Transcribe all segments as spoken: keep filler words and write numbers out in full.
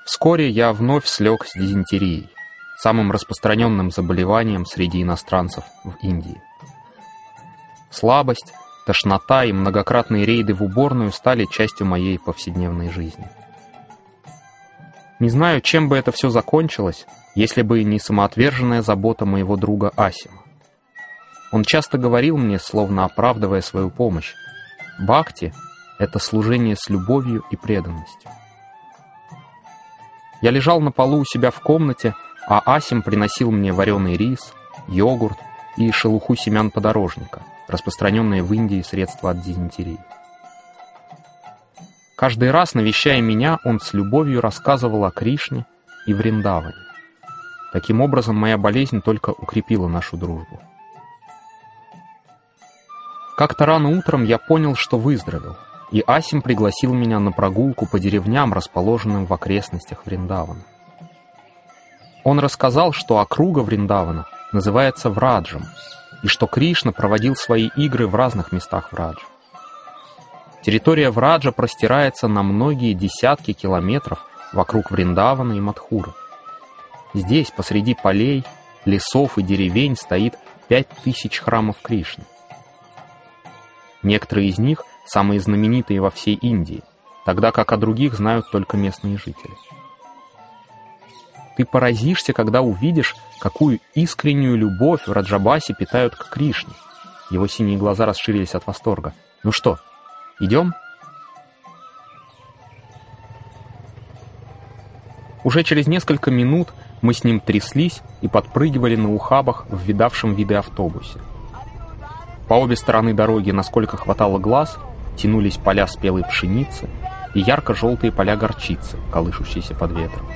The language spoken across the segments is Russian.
Вскоре я вновь слег с дизентерией, самым распространенным заболеванием среди иностранцев в Индии. Слабость, тошнота и многократные рейды в уборную стали частью моей повседневной жизни. Не знаю, чем бы это все закончилось, если бы не самоотверженная забота моего друга Асима. Он часто говорил мне, словно оправдывая свою помощь: «Бхакти — это служение с любовью и преданностью». Я лежал на полу у себя в комнате, а Асим приносил мне вареный рис, йогурт и шелуху семян подорожника, распространенные в Индии средства от дизентерии. Каждый раз, навещая меня, он с любовью рассказывал о Кришне и Вриндаване. Таким образом, моя болезнь только укрепила нашу дружбу. Как-то рано утром я понял, что выздоровел, и Асим пригласил меня на прогулку по деревням, расположенным в окрестностях Вриндавана. Он рассказал, что округа Вриндавана называется Враджем, и что Кришна проводил свои игры в разных местах Враджа. Территория Враджа простирается на многие десятки километров вокруг Вриндавана и Мадхуры. Здесь, посреди полей, лесов и деревень, стоит пять тысяч храмов Кришны. Некоторые из них самые знаменитые во всей Индии, тогда как о других знают только местные жители. Ты поразишься, когда увидишь, какую искреннюю любовь в Раджабасе питают к Кришне. Его синие глаза расширились от восторга. Ну что, идем? Уже через несколько минут мы с ним тряслись и подпрыгивали на ухабах в видавшем виды автобусе. По обе стороны дороги, насколько хватало глаз, тянулись поля спелой пшеницы и ярко-желтые поля горчицы, колышущиеся под ветром.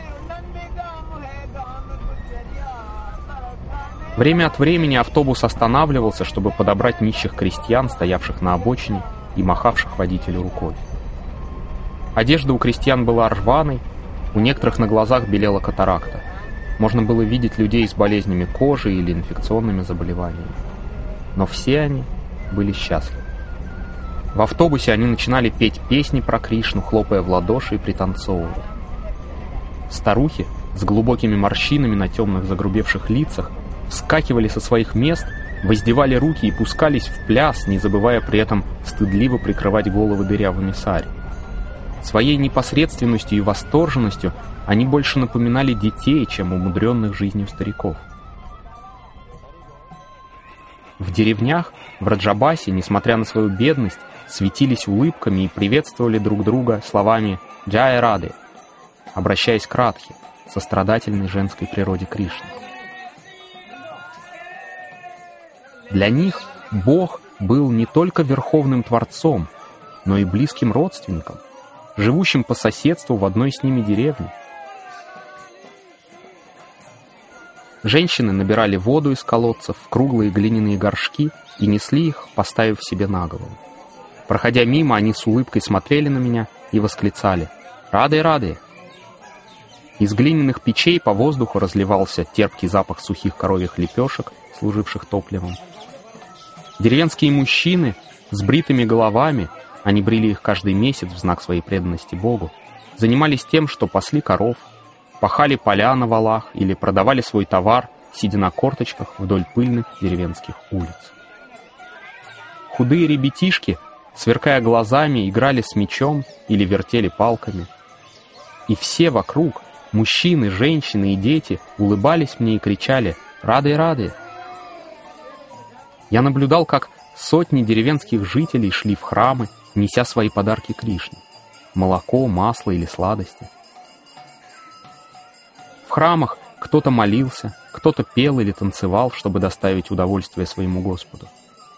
Время от времени автобус останавливался, чтобы подобрать нищих крестьян, стоявших на обочине и махавших водителю рукой. Одежда у крестьян была рваной, у некоторых на глазах белела катаракта. Можно было видеть людей с болезнями кожи или инфекционными заболеваниями. Но все они были счастливы. В автобусе они начинали петь песни про Кришну, хлопая в ладоши и пританцовывая. Старухи с глубокими морщинами на темных загрубевших лицах вскакивали со своих мест, воздевали руки и пускались в пляс, не забывая при этом стыдливо прикрывать головы дырявыми сари. Своей непосредственностью и восторженностью они больше напоминали детей, чем умудренных жизнью стариков. В деревнях, в Раджабасе, несмотря на свою бедность, светились улыбками и приветствовали друг друга словами «Джая Рады», обращаясь к Радхе, сострадательной женской природе Кришны. Для них Бог был не только верховным творцом, но и близким родственником, живущим по соседству в одной с ними деревне. Женщины набирали воду из колодцев в круглые глиняные горшки и несли их, поставив себе на голову. Проходя мимо, они с улыбкой смотрели на меня и восклицали «Рады, рады!». Из глиняных печей по воздуху разливался терпкий запах сухих коровьих лепешек, служивших топливом. Деревенские мужчины с бритыми головами, они брили их каждый месяц в знак своей преданности Богу, занимались тем, что пасли коров, пахали поля на валах или продавали свой товар, сидя на корточках вдоль пыльных деревенских улиц. Худые ребятишки, сверкая глазами, играли с мечом или вертели палками. И все вокруг, мужчины, женщины и дети, улыбались мне и кричали «Рады, рады!». Я наблюдал, как сотни деревенских жителей шли в храмы, неся свои подарки Кришне — молоко, масло или сладости. В храмах кто-то молился, кто-то пел или танцевал, чтобы доставить удовольствие своему Господу.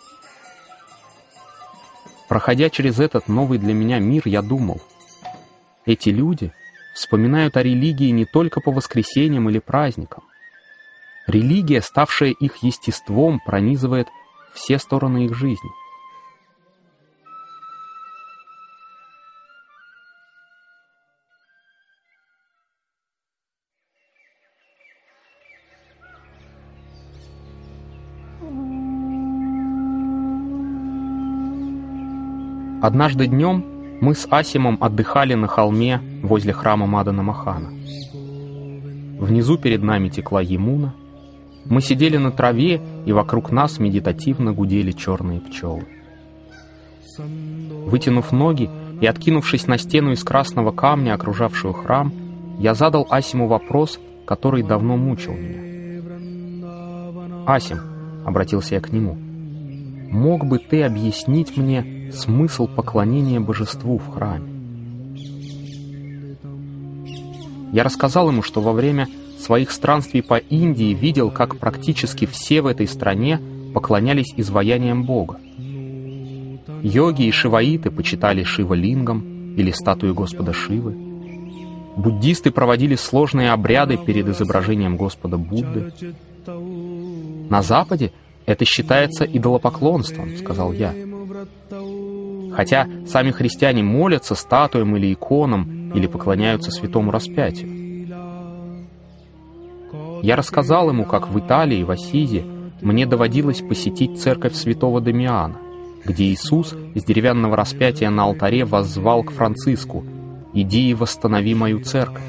Проходя через этот новый для меня мир, я думал, эти люди вспоминают о религии не только по воскресеньям или праздникам. Религия, ставшая их естеством, пронизывает все стороны их жизни. Однажды днем мы с Асимом отдыхали на холме возле храма Мадана Мохана. Внизу перед нами текла Ямуна. Мы сидели на траве, и вокруг нас медитативно гудели черные пчелы. Вытянув ноги и откинувшись на стену из красного камня, окружавшую храм, я задал Асиму вопрос, который давно мучил меня. «Асим», — обратился я к нему, — «мог бы ты объяснить мне смысл поклонения божеству в храме?» Я рассказал ему, что во время своих странствий по Индии видел, как практически все в этой стране поклонялись изваяниям Бога. Йоги и шиваиты почитали Шива-лингам или статую Господа Шивы. Буддисты проводили сложные обряды перед изображением Господа Будды. «На Западе это считается идолопоклонством», — сказал я. «Хотя сами христиане молятся статуям или иконам или поклоняются святому распятию». Я рассказал ему, как в Италии, в Ассизи, мне доводилось посетить церковь святого Дамиана, где Иисус с деревянного распятия на алтаре воззвал к Франциску: «Иди и восстанови мою церковь».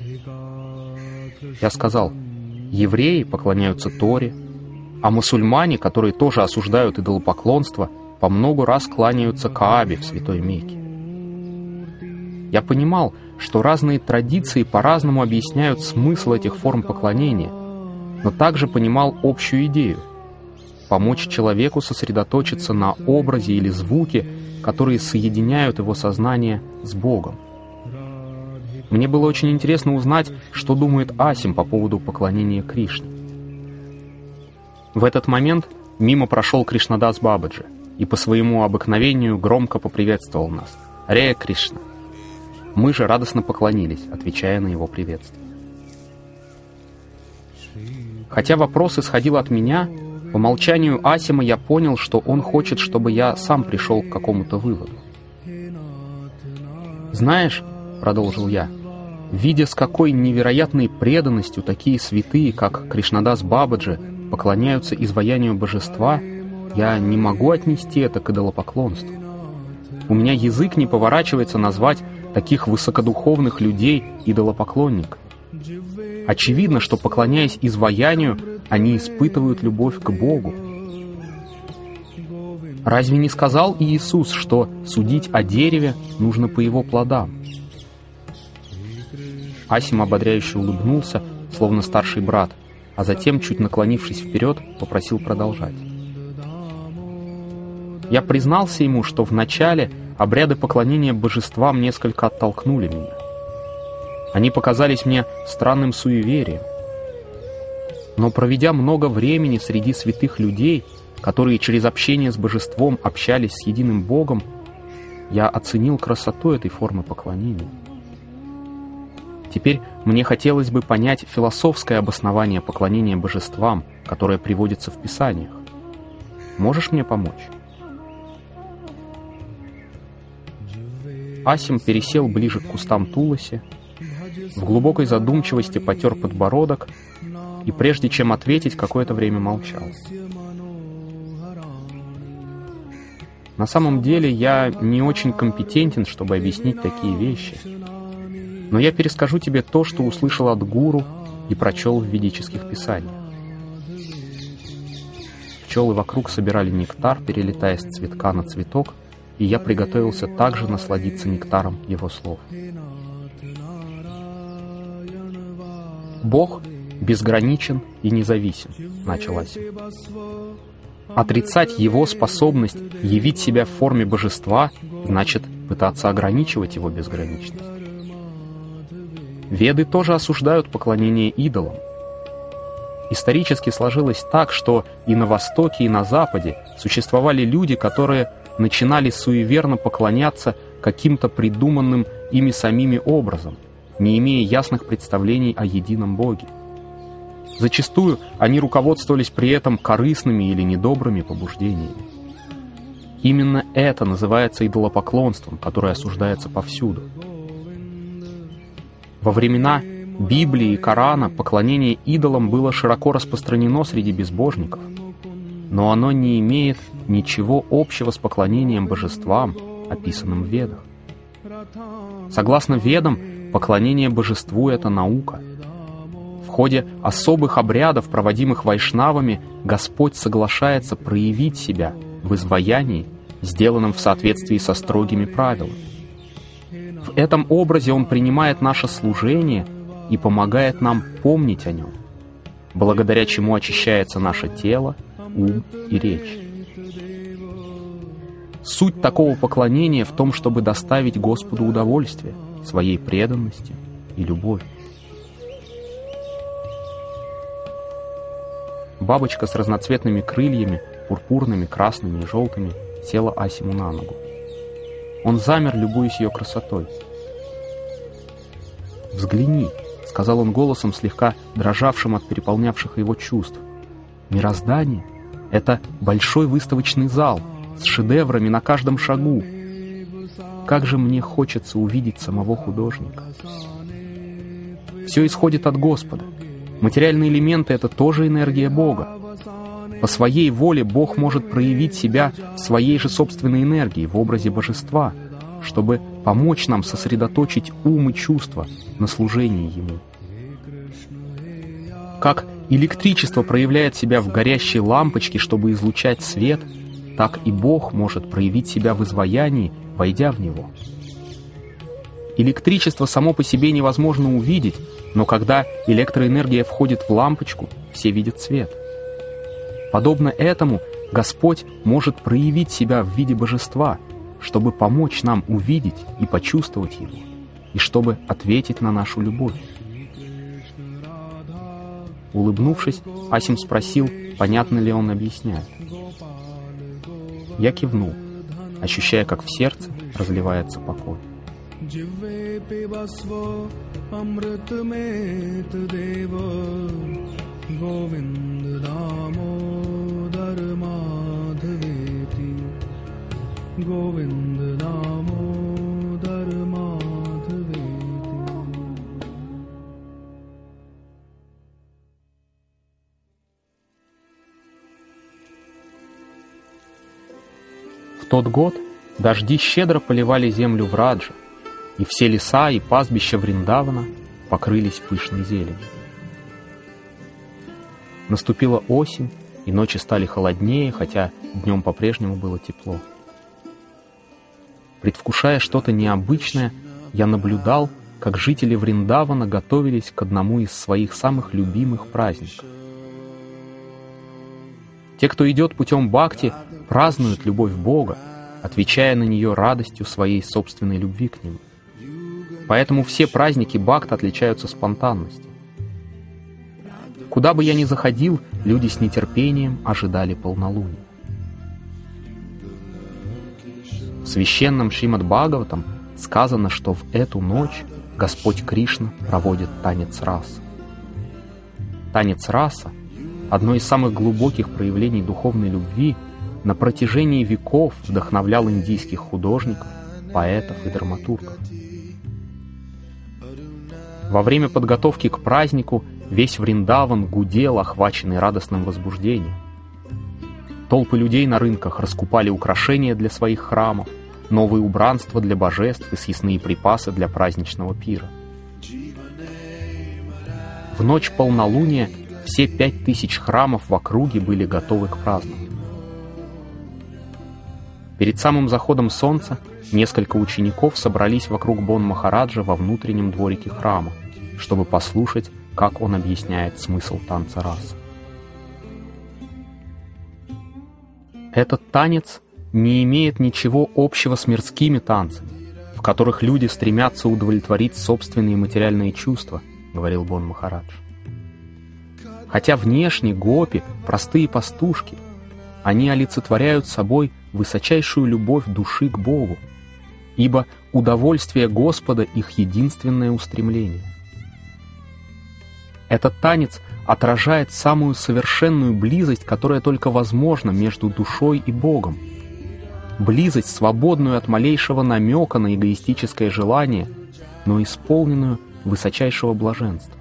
Я сказал: евреи поклоняются Торе, а мусульмане, которые тоже осуждают идолопоклонство, по много раз кланяются Каабе в Святой Мекке. Я понимал, что разные традиции по-разному объясняют смысл этих форм поклонения, но также понимал общую идею — помочь человеку сосредоточиться на образе или звуке, которые соединяют его сознание с Богом. Мне было очень интересно узнать, что думает Асим по поводу поклонения Кришне. В этот момент мимо прошел Кришнадас Бабаджи и по своему обыкновению громко поприветствовал нас: «Харе Кришна!». Мы же радостно поклонились, отвечая на его приветствие. Хотя вопрос исходил от меня, по молчанию Асима я понял, что он хочет, чтобы я сам пришел к какому-то выводу. «Знаешь, — продолжил я, — видя, с какой невероятной преданностью такие святые, как Кришнадас Бабаджи, поклоняются изваянию божества, я не могу отнести это к идолопоклонству. У меня язык не поворачивается назвать таких высокодуховных людей идолопоклонниками. Очевидно, что, поклоняясь изваянию, они испытывают любовь к Богу. Разве не сказал Иисус, что судить о дереве нужно по его плодам?» Асим ободряюще улыбнулся, словно старший брат, а затем, чуть наклонившись вперед, попросил продолжать. Я признался ему, что вначале обряды поклонения божествам несколько оттолкнули меня. Они показались мне странным суеверием. Но проведя много времени среди святых людей, которые через общение с божеством общались с единым Богом, я оценил красоту этой формы поклонения. Теперь мне хотелось бы понять философское обоснование поклонения божествам, которое приводится в Писаниях. Можешь мне помочь?» Асим пересел ближе к кустам туласи, в глубокой задумчивости потер подбородок и, прежде чем ответить, какое-то время молчал. На самом деле я не очень компетентен, чтобы объяснить такие вещи, но я перескажу тебе то, что услышал от гуру и прочел в ведических писаниях. Пчелы вокруг собирали нектар, перелетая с цветка на цветок, и я приготовился также насладиться нектаром его слов. «Бог безграничен и независим», — начал Асим. «Отрицать его способность явить себя в форме божества значит пытаться ограничивать его безграничность. Веды тоже осуждают поклонение идолам. Исторически сложилось так, что и на Востоке, и на Западе существовали люди, которые начинали суеверно поклоняться каким-то придуманным ими самими образом, не имея ясных представлений о едином Боге. Зачастую они руководствовались при этом корыстными или недобрыми побуждениями. Именно это называется идолопоклонством, которое осуждается повсюду. Во времена Библии и Корана поклонение идолам было широко распространено среди безбожников, но оно не имеет ничего общего с поклонением божествам, описанным в Ведах. Согласно Ведам, Поклонение божеству — это наука. В ходе особых обрядов, проводимых вайшнавами, Господь соглашается проявить себя в изваянии, сделанном в соответствии со строгими правилами. В этом образе Он принимает наше служение и помогает нам помнить о Нем, благодаря чему очищается наше тело, ум и речь. Суть такого поклонения в том, чтобы доставить Господу удовольствие своей преданностью и любовью. Бабочка с разноцветными крыльями, пурпурными, красными и желтыми, села Асиму на ногу. Он замер, любуясь ее красотой. «Взгляни», — сказал он голосом, слегка дрожавшим от переполнявших его чувств. «Мироздание — это большой выставочный зал с шедеврами на каждом шагу. Как же мне хочется увидеть самого художника. Все исходит от Господа. Материальные элементы — это тоже энергия Бога. По своей воле Бог может проявить себя в своей же собственной энергии, в образе божества, чтобы помочь нам сосредоточить ум и чувства на служении Ему. Как электричество проявляет себя в горящей лампочке, чтобы излучать свет, так и Бог может проявить себя в изваянии, войдя в него. Электричество само по себе невозможно увидеть, но когда электроэнергия входит в лампочку, все видят свет. Подобно этому Господь может проявить себя в виде божества, чтобы помочь нам увидеть и почувствовать Его, и чтобы ответить на нашу любовь. Улыбнувшись, Асим спросил, понятно ли он объясняет. Я кивнул, ощущая, как в сердце разливается покой. В тот год дожди щедро поливали землю Враджа, и все леса и пастбища Вриндавана покрылись пышной зеленью. Наступила осень, и ночи стали холоднее, хотя днем по-прежнему было тепло. Предвкушая что-то необычное, я наблюдал, как жители Вриндавана готовились к одному из своих самых любимых праздников. Те, кто идет путем бхакти, празднуют любовь Бога, отвечая на нее радостью своей собственной любви к Нему. Поэтому все праздники бхакт отличаются спонтанностью. Куда бы я ни заходил, люди с нетерпением ожидали полнолуния. В священном Шримад-Бхагаватам сказано, что в эту ночь Господь Кришна проводит танец раса. Танец раса — одно из самых глубоких проявлений духовной любви, на протяжении веков вдохновлял индийских художников, поэтов и драматургов. Во время подготовки к празднику весь Вриндаван гудел, охваченный радостным возбуждением. Толпы людей на рынках раскупали украшения для своих храмов, новые убранства для божеств и съестные припасы для праздничного пира. В ночь полнолуния все пять тысяч храмов в округе были готовы к празднованию. Перед самым заходом солнца несколько учеников собрались вокруг Бон-Махараджа во внутреннем дворике храма, чтобы послушать, как он объясняет смысл танца раса. Этот танец не имеет ничего общего с мирскими танцами, в которых люди стремятся удовлетворить собственные материальные чувства, говорил Бон-Махарадж. Хотя внешне гопи — простые пастушки, они олицетворяют собой высочайшую любовь души к Богу, ибо удовольствие Господа — их единственное устремление. Этот танец отражает самую совершенную близость, которая только возможна между душой и Богом. Близость, свободную от малейшего намека на эгоистическое желание, но исполненную высочайшего блаженства.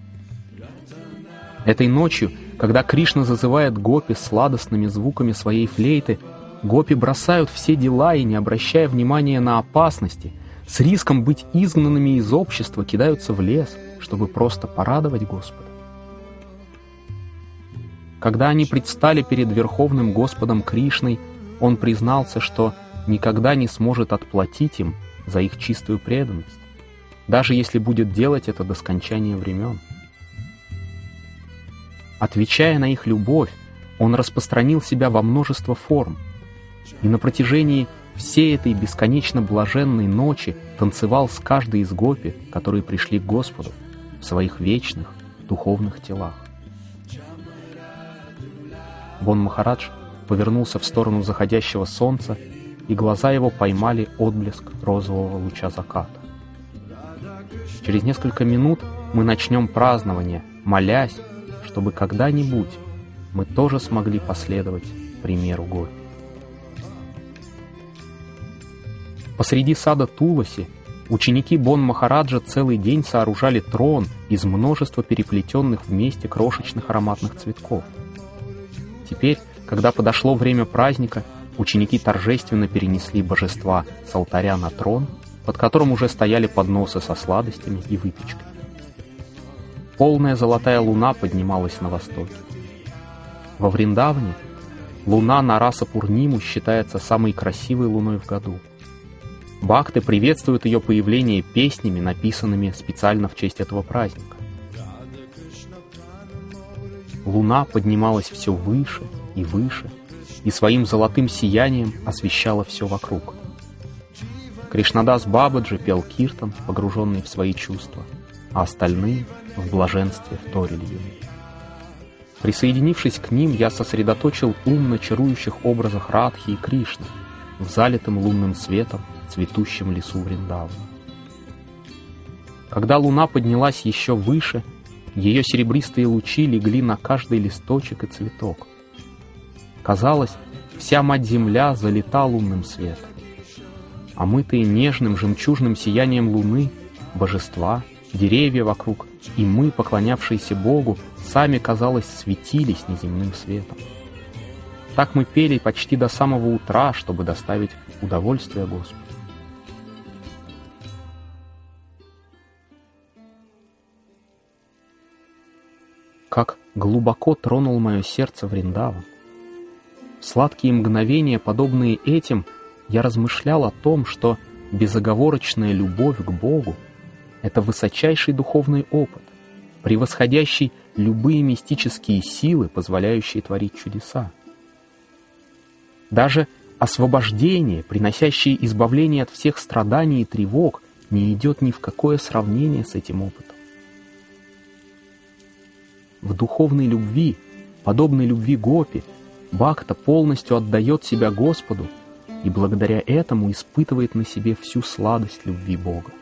Этой ночью, когда Кришна зазывает гопи сладостными звуками своей флейты, гопи бросают все дела и, не обращая внимания на опасности, с риском быть изгнанными из общества, кидаются в лес, чтобы просто порадовать Господа. Когда они предстали перед Верховным Господом Кришной, он признался, что никогда не сможет отплатить им за их чистую преданность, даже если будет делать это до скончания времен. Отвечая на их любовь, он распространил себя во множество форм, и на протяжении всей этой бесконечно блаженной ночи танцевал с каждой из гопи, которые пришли к Господу в своих вечных духовных телах. Бон Махарадж повернулся в сторону заходящего солнца, и глаза его поймали отблеск розового луча заката. Через несколько минут мы начнем празднование, молясь, чтобы когда-нибудь мы тоже смогли последовать примеру гопи. Посреди сада Туласи ученики Бон Махараджа целый день сооружали трон из множества переплетенных вместе крошечных ароматных цветков. Теперь, когда подошло время праздника, ученики торжественно перенесли божества с алтаря на трон, под которым уже стояли подносы со сладостями и выпечкой. Полная золотая луна поднималась на востоке. Во Вриндаване луна на Раса Пурниму считается самой красивой луной в году. Бхакты приветствуют ее появление песнями, написанными специально в честь этого праздника. Луна поднималась все выше и выше, и своим золотым сиянием освещала все вокруг. Кришнадас Бабаджи пел киртан, погруженный в свои чувства, а остальные в блаженстве вторили ему. Присоединившись к ним, я сосредоточил ум на чарующих образах Радхи и Кришны в залитом лунным светом цветущем лесу Вриндавана. Когда луна поднялась еще выше, ее серебристые лучи легли на каждый листочек и цветок. Казалось, вся мать-земля залита лунным светом. Омытые нежным жемчужным сиянием луны, божества, деревья вокруг и мы, поклонявшиеся Богу, сами, казалось, светились неземным светом. Так мы пели почти до самого утра, чтобы доставить удовольствие Господу. Как глубоко тронул мое сердце Вриндаван. В сладкие мгновения, подобные этим, я размышлял о том, что безоговорочная любовь к Богу — это высочайший духовный опыт, превосходящий любые мистические силы, позволяющие творить чудеса. Даже освобождение, приносящее избавление от всех страданий и тревог, не идет ни в какое сравнение с этим опытом. В духовной любви, подобной любви гопи, бхакта полностью отдает себя Господу и благодаря этому испытывает на себе всю сладость любви Бога.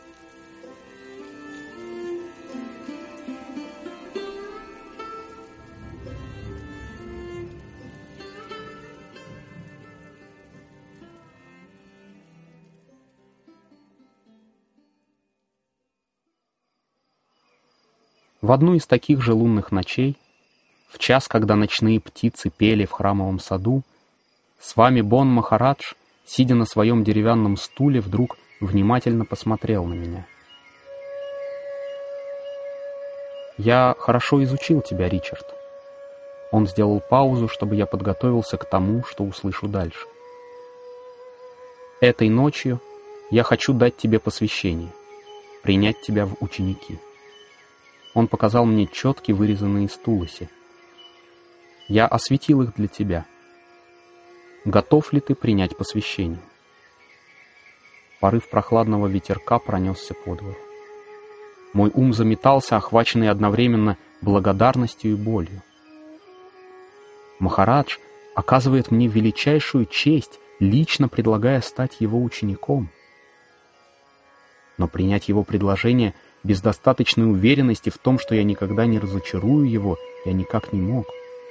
В одну из таких же лунных ночей, в час, когда ночные птицы пели в храмовом саду, с вами Бон Махарадж, сидя на своем деревянном стуле, вдруг внимательно посмотрел на меня. «Я хорошо изучил тебя, Ричард». Он сделал паузу, чтобы я подготовился к тому, что услышу дальше. «Этой ночью я хочу дать тебе посвящение, принять тебя в ученики». Он показал мне четки, вырезанные из Туласи. «Я осветил их для тебя. Готов ли ты принять посвящение?» Порыв прохладного ветерка пронесся по двору. Мой ум заметался, охваченный одновременно благодарностью и болью. Махарадж оказывает мне величайшую честь, лично предлагая стать его учеником. Но принять его предложение без достаточной уверенности в том, что я никогда не разочарую его, я никак не мог.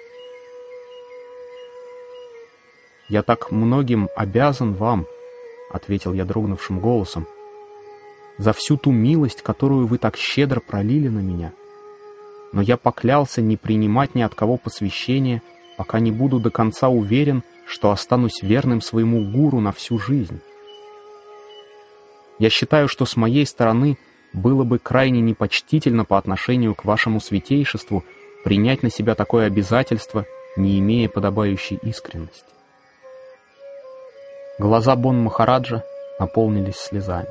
«Я так многим обязан вам», — ответил я дрогнувшим голосом, «за всю ту милость, которую вы так щедро пролили на меня. Но я поклялся не принимать ни от кого посвящения, пока не буду до конца уверен, что останусь верным своему гуру на всю жизнь». Я считаю, что с моей стороны было бы крайне непочтительно по отношению к вашему святейшеству принять на себя такое обязательство, не имея подобающей искренности. Глаза Бон Махараджа наполнились слезами.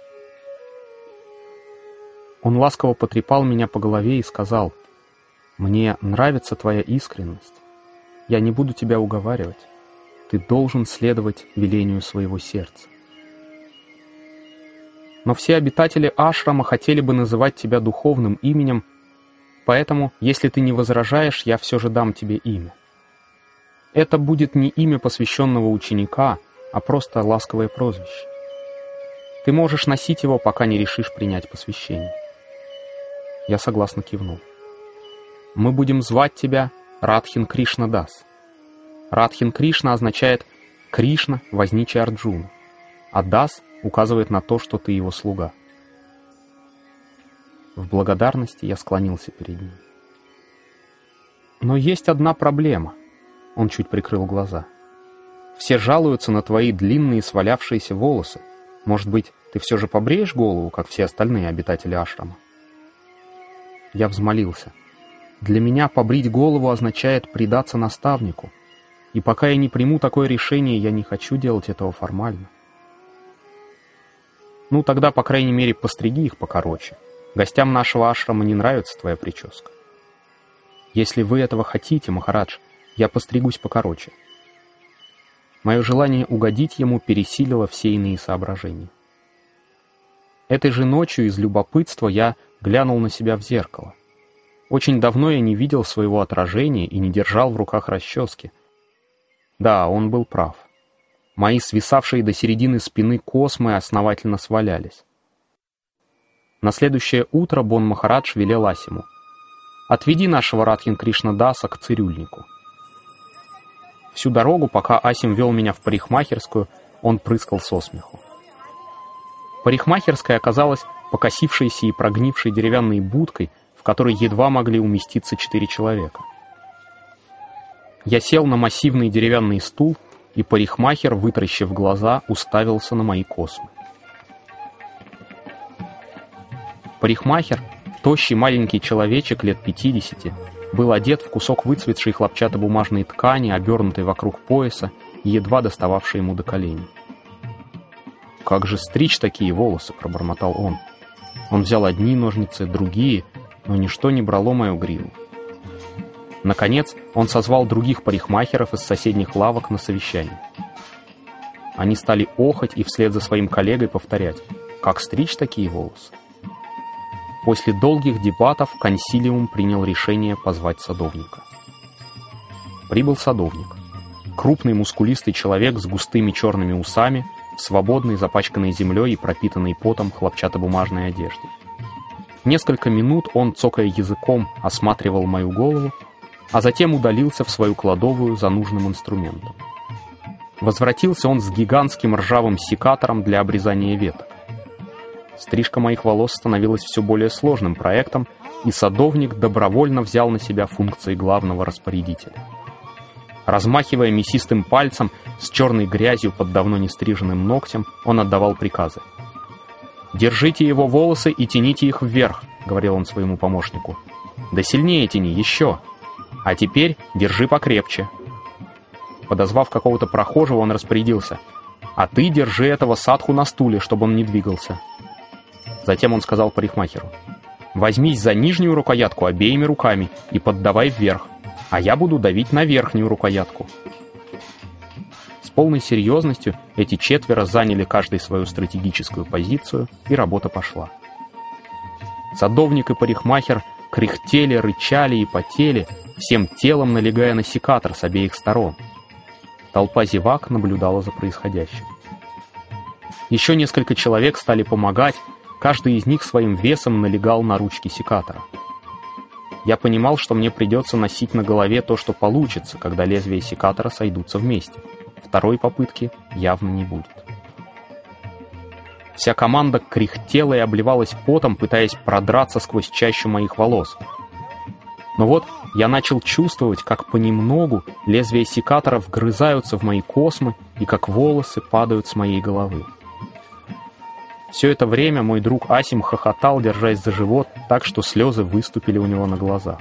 Он ласково потрепал меня по голове и сказал: «Мне нравится твоя искренность. Я не буду тебя уговаривать. Ты должен следовать велению своего сердца. Но все обитатели ашрама хотели бы называть тебя духовным именем, поэтому, если ты не возражаешь, я все же дам тебе имя. Это будет не имя посвященного ученика, а просто ласковое прозвище. Ты можешь носить его, пока не решишь принять посвящение». Я согласно кивнул. «Мы будем звать тебя Радхин Кришна Дас». Радхин Кришна означает «Кришна, возничий Арджуна», а Дас указывает на то, что ты его слуга. В благодарности я склонился перед ним. «Но есть одна проблема», — он чуть прикрыл глаза. «Все жалуются на твои длинные свалявшиеся волосы. Может быть, ты все же побреешь голову, как все остальные обитатели ашрама?» Я взмолился. «Для меня побрить голову означает предаться наставнику, и пока я не приму такое решение, я не хочу делать этого формально». «Ну, тогда, по крайней мере, постриги их покороче. Гостям нашего ашрама не нравится твоя прическа». «Если вы этого хотите, Махарадж, я постригусь покороче». Мое желание угодить ему пересилило все иные соображения. Этой же ночью из любопытства я глянул на себя в зеркало. Очень давно я не видел своего отражения и не держал в руках расчески. Да, он был прав. Мои свисавшие до середины спины космы основательно свалялись. На следующее утро Бон Махарадж велел Асиму: «Отведи нашего Радхин Кришна Даса к цирюльнику». Всю дорогу, пока Асим вел меня в парикмахерскую, он прыскал со смеху. Парикмахерская оказалась покосившейся и прогнившей деревянной будкой, в которой едва могли уместиться четыре человека. Я сел на массивный деревянный стул, и парикмахер, вытаращив глаза, уставился на мои космы. Парикмахер, тощий маленький человечек лет пятидесяти, был одет в кусок выцветшей хлопчатобумажной ткани, обернутой вокруг пояса и едва достававшей ему до коленей. «Как же стричь такие волосы?» — пробормотал он. Он взял одни ножницы, другие, но ничто не брало мою гриву. Наконец, он созвал других парикмахеров из соседних лавок на совещание. Они стали охать и вслед за своим коллегой повторять: «Как стричь такие волосы?» После долгих дебатов консилиум принял решение позвать садовника. Прибыл садовник. Крупный мускулистый человек с густыми черными усами, в свободной, запачканной землей и пропитанной потом хлопчатобумажной одежде. Несколько минут он, цокая языком, осматривал мою голову, а затем удалился в свою кладовую за нужным инструментом. Возвратился он с гигантским ржавым секатором для обрезания веток. Стрижка моих волос становилась все более сложным проектом, и садовник добровольно взял на себя функции главного распорядителя. Размахивая мясистым пальцем с черной грязью под давно не стриженным ногтем, он отдавал приказы. «Держите его волосы и тяните их вверх», — говорил он своему помощнику. «Да сильнее тяни, еще. А теперь держи покрепче». Подозвав какого-то прохожего, он распорядился: «А ты держи этого садху на стуле, чтобы он не двигался». Затем он сказал парикмахеру: «Возьмись за нижнюю рукоятку обеими руками и поддавай вверх, а я буду давить на верхнюю рукоятку». С полной серьезностью эти четверо заняли каждый свою стратегическую позицию, и работа пошла. Садовник и парикмахер кряхтели, рычали и потели, всем телом налегая на секатор с обеих сторон. Толпа зевак наблюдала за происходящим. Еще несколько человек стали помогать, каждый из них своим весом налегал на ручки секатора. Я понимал, что мне придется носить на голове то, что получится, когда лезвия секатора сойдутся вместе. Второй попытки явно не будет. Вся команда кряхтела и обливалась потом, пытаясь продраться сквозь чащу моих волос. Но вот я начал чувствовать, как понемногу лезвия секатора вгрызаются в мои космы и как волосы падают с моей головы. Все это время мой друг Асим хохотал, держась за живот, так что слезы выступили у него на глазах.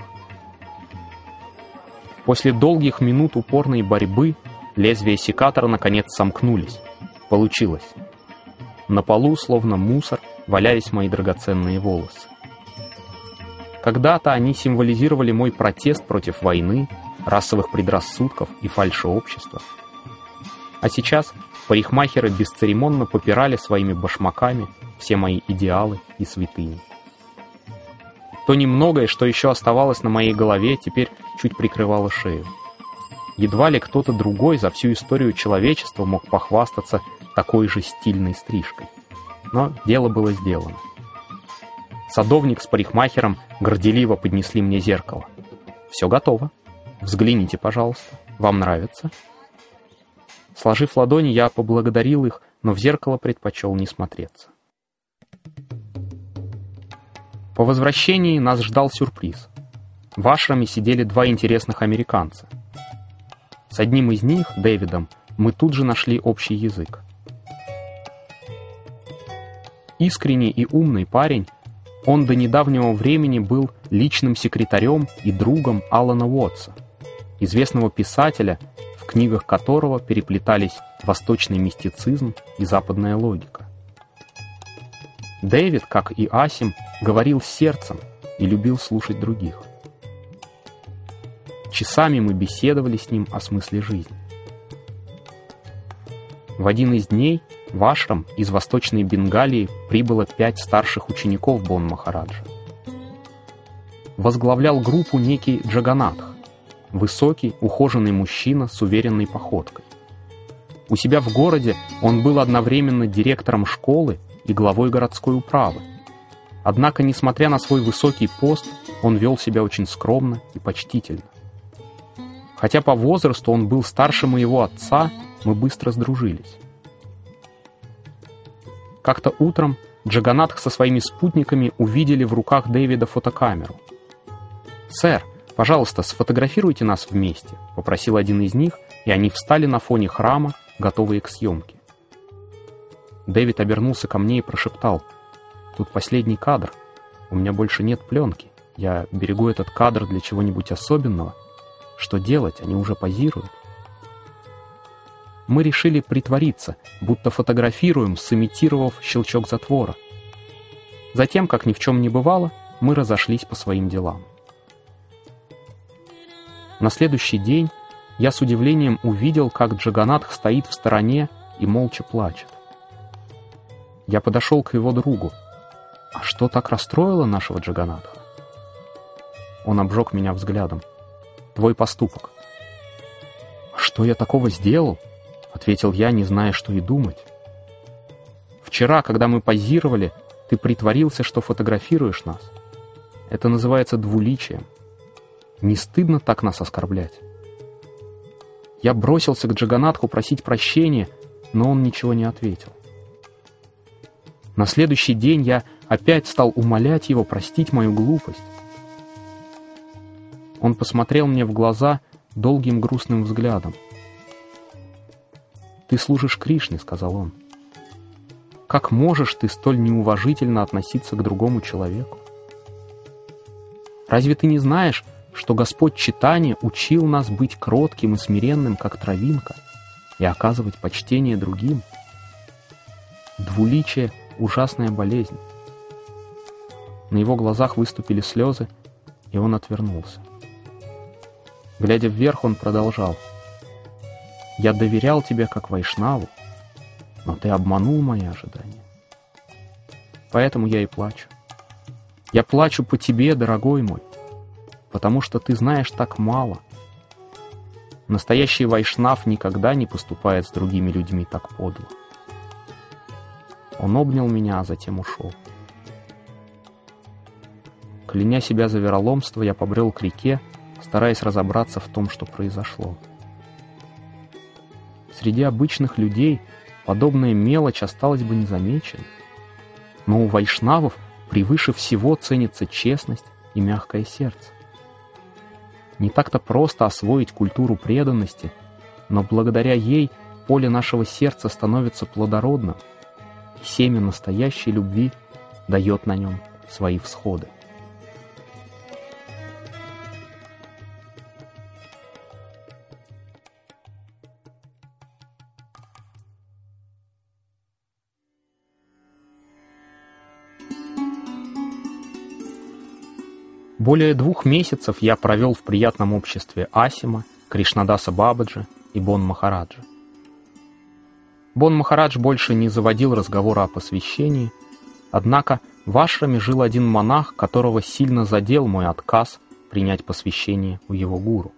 После долгих минут упорной борьбы лезвия секатора наконец сомкнулись. Получилось. На полу, словно мусор, валялись мои драгоценные волосы. Когда-то они символизировали мой протест против войны, расовых предрассудков и фальшеобщества. А сейчас парикмахеры бесцеремонно попирали своими башмаками все мои идеалы и святыни. То немногое, что еще оставалось на моей голове, теперь чуть прикрывало шею. Едва ли кто-то другой за всю историю человечества мог похвастаться такой же стильной стрижкой. Но дело было сделано. Садовник с парикмахером горделиво поднесли мне зеркало. «Все готово. Взгляните, пожалуйста. Вам нравится?» Сложив ладони, я поблагодарил их, но в зеркало предпочел не смотреться. По возвращении нас ждал сюрприз. В ашраме сидели два интересных американца. С одним из них, Дэвидом, мы тут же нашли общий язык. Искренний и умный парень, он до недавнего времени был личным секретарем и другом Алана Уотса, известного писателя, в книгах которого переплетались восточный мистицизм и западная логика. Дэвид, как и Асим, говорил сердцем и любил слушать других. Часами мы беседовали с ним о смысле жизни. В один из дней в ашрам из Восточной Бенгалии прибыло пять старших учеников Бон-Махараджа. Возглавлял группу некий Джаганатх, высокий, ухоженный мужчина с уверенной походкой. У себя в городе он был одновременно директором школы и главой городской управы. Однако, несмотря на свой высокий пост, он вел себя очень скромно и почтительно. Хотя по возрасту он был старше моего отца, мы быстро сдружились. Как-то утром Джаганатх со своими спутниками увидели в руках Дэвида фотокамеру. «Сэр, пожалуйста, сфотографируйте нас вместе», — попросил один из них, и они встали на фоне храма, готовые к съемке. Дэвид обернулся ко мне и прошептал: «Тут последний кадр. У меня больше нет пленки. Я берегу этот кадр для чего-нибудь особенного. Что делать? Они уже позируют». Мы решили притвориться, будто фотографируем, сымитировав щелчок затвора. Затем, как ни в чем не бывало, мы разошлись по своим делам. На следующий день я с удивлением увидел, как Джаганатх стоит в стороне и молча плачет. Я подошел к его другу. «А что так расстроило нашего Джаганатха?» Он обжег меня взглядом. «Твой поступок». «Что я такого сделал?» — ответил я, не зная, что и думать. «Вчера, когда мы позировали, ты притворился, что фотографируешь нас. Это называется двуличием. Не стыдно так нас оскорблять?» Я бросился к Джаганатху просить прощения, но он ничего не ответил. На следующий день я опять стал умолять его простить мою глупость. Он посмотрел мне в глаза долгим грустным взглядом. «Ты служишь Кришне», — сказал он. «Как можешь ты столь неуважительно относиться к другому человеку? Разве ты не знаешь, что Господь Чайтанья учил нас быть кротким и смиренным, как травинка, и оказывать почтение другим? Двуличие — ужасная болезнь». На его глазах выступили слезы, и он отвернулся. Глядя вверх, он продолжал: «Я доверял тебе как вайшнаву, но ты обманул мои ожидания. Поэтому я и плачу. Я плачу по тебе, дорогой мой, потому что ты знаешь так мало. Настоящий вайшнав никогда не поступает с другими людьми так подло». Он обнял меня, а затем ушел. Кляня себя за вероломство, я побрел к реке, стараясь разобраться в том, что произошло. Среди обычных людей подобная мелочь осталась бы незамеченной, но у вайшнавов превыше всего ценится честность и мягкое сердце. Не так-то просто освоить культуру преданности, но благодаря ей поле нашего сердца становится плодородным, семя настоящей любви дает на нем свои всходы. Более двух месяцев я провел в приятном обществе Асима, Кришнадаса Бабаджи и Бон Махараджа. Бон Махарадж больше не заводил разговора о посвящении, однако в ашраме жил один монах, которого сильно задел мой отказ принять посвящение у его гуру.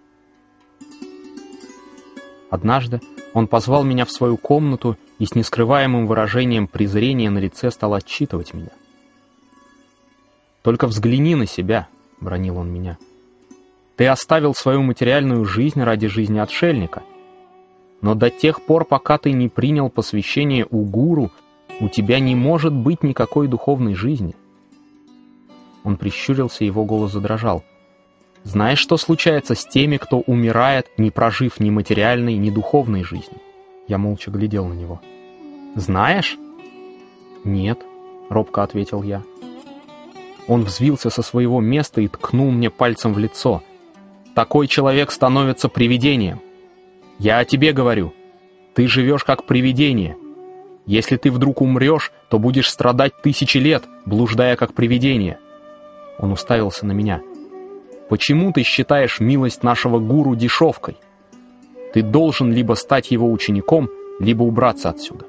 Однажды он позвал меня в свою комнату и с нескрываемым выражением презрения на лице стал отчитывать меня. «Только взгляни на себя», — бранил он меня. «Ты оставил свою материальную жизнь ради жизни отшельника. Но до тех пор, пока ты не принял посвящение у гуру, у тебя не может быть никакой духовной жизни». Он прищурился, его голос задрожал. «Знаешь, что случается с теми, кто умирает, не прожив ни материальной, ни духовной жизни?» Я молча глядел на него. «Знаешь?» «Нет», — робко ответил я. Он взвился со своего места и ткнул мне пальцем в лицо. «Такой человек становится привидением. Я о тебе говорю. Ты живешь как привидение. Если ты вдруг умрешь, то будешь страдать тысячи лет, блуждая как привидение». Он уставился на меня. «Почему ты считаешь милость нашего гуру дешевкой? Ты должен либо стать его учеником, либо убраться отсюда».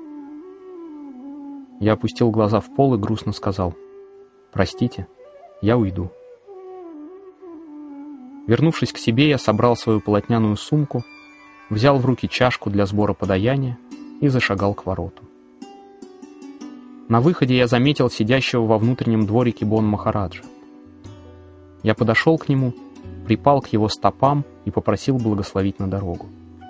Я опустил глаза в пол и грустно сказал: «Простите, я уйду». Вернувшись к себе, я собрал свою полотняную сумку, взял в руки чашку для сбора подаяния и зашагал к вороту. На выходе я заметил сидящего во внутреннем дворике Бон Махараджа. Я подошел к нему, припал к его стопам и попросил благословить на дорогу.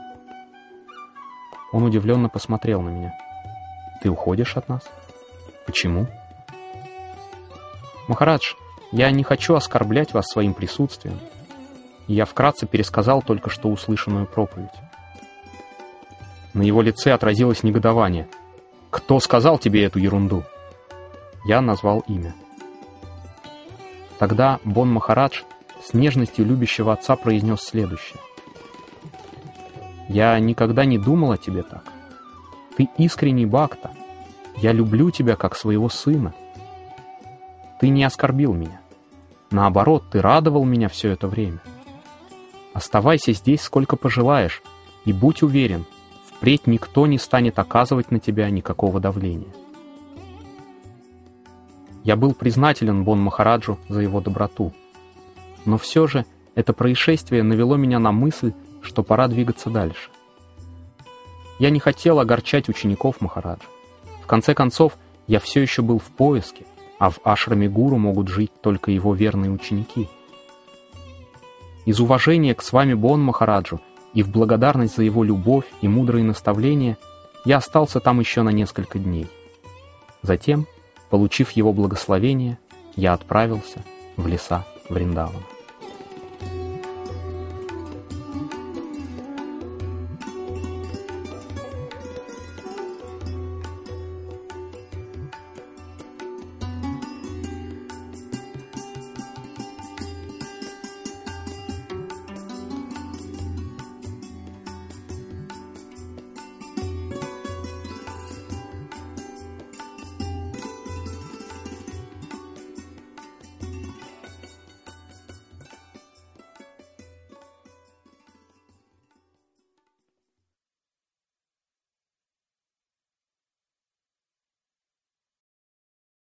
Он удивленно посмотрел на меня. «Ты уходишь от нас? Почему?» «Махарадж, я не хочу оскорблять вас своим присутствием». Я вкратце пересказал только что услышанную проповедь. На его лице отразилось негодование. «Кто сказал тебе эту ерунду?» Я назвал имя. Тогда Бон Махарадж с нежностью любящего отца произнес следующее: «Я никогда не думал о тебе так. Ты искренний бхакта. Я люблю тебя как своего сына. Ты не оскорбил меня. Наоборот, ты радовал меня все это время. Оставайся здесь сколько пожелаешь, и будь уверен, впредь никто не станет оказывать на тебя никакого давления». Я был признателен Бон Махараджу за его доброту. Но все же это происшествие навело меня на мысль, что пора двигаться дальше. Я не хотел огорчать учеников Махараджа. В конце концов, я все еще был в поиске, а в ашраме гуру могут жить только его верные ученики. Из уважения к с вами Бон Махараджу и в благодарность за его любовь и мудрые наставления я остался там еще на несколько дней. Затем, получив его благословение, я отправился в леса Вриндавана.